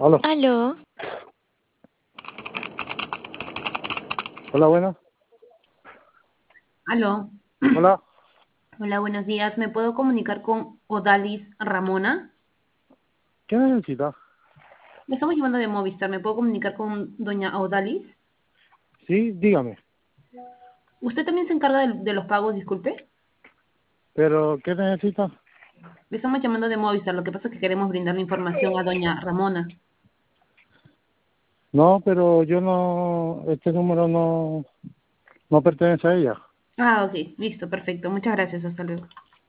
Aló. Aló, Hola, buenas. Aló, Hola. hola, buenos días. ¿Me puedo comunicar con Odalis Ramona? ¿Qué necesita? Le estamos llamando de Movistar. ¿Me puedo comunicar con doña Odalis? Sí, dígame. ¿Usted también se encarga de los pagos, disculpe? ¿Pero qué necesita? Le estamos llamando de Movistar. Lo que pasa es que queremos brindarle información a doña Ramona. No, pero yo no, este número no pertenece a ella. Ah, ok, listo, perfecto. Muchas gracias. Hasta luego.